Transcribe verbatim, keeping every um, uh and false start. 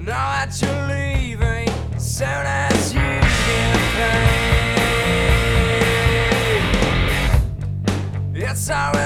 Know that you're leaving soon as you get paid. It's already